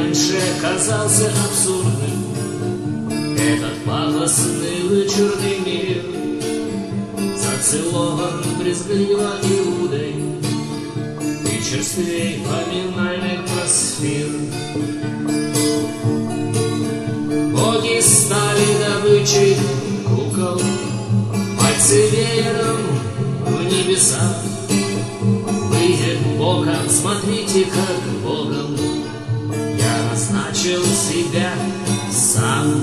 раньше казался абсурдным этот пафосный вычурный мир, зацелован брезгливо Иудой и черствей поминальных просфир. Боги стали добычей кукол, пальцы веером в небеса. Выйдет Богом, смотрите, как Богом я назначил себя сам.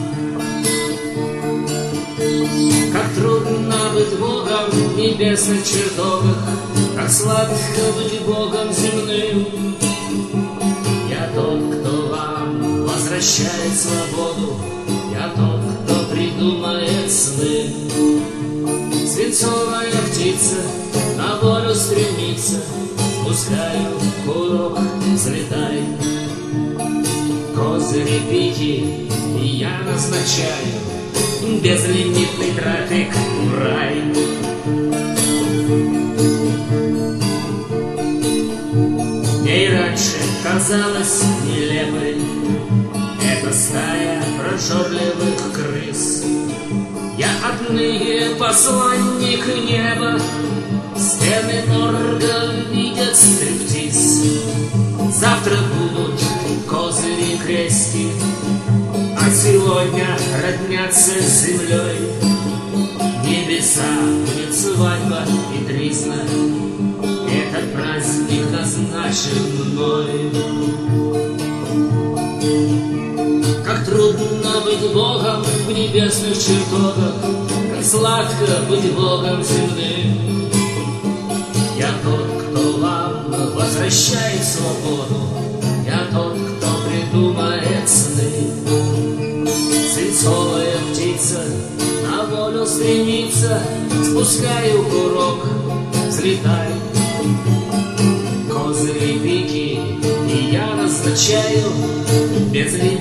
Как трудно быть Богом в небесных чертогах, как сладко быть Богом земным. Я тот, кто вам возвращает свободу, я тот, кто придумает сны. Свинцовая птица на волю стремится, спускаю курок, взлетай. Козыри, пики, и я назначаю безлимитный трафик в рай. Мне и раньше казалось нелепой эта стая прожорливых крыс. Я отныне посланник неба, стены морга видят стриптиз. Завтра будут козыри крестики, а сегодня роднятся с землей. Небеса будет свадьба и тризна, этот праздник назначен мной. Как трудно быть Богом в небесных чертогах, как сладко быть Богом земным. Я тот, кто вам возвращает свободу, я тот, кто придумает сны. Свинцовая птица на волю стремится, спускаю курок, взлетай. Козыри, пики, и я назначаю безлимитный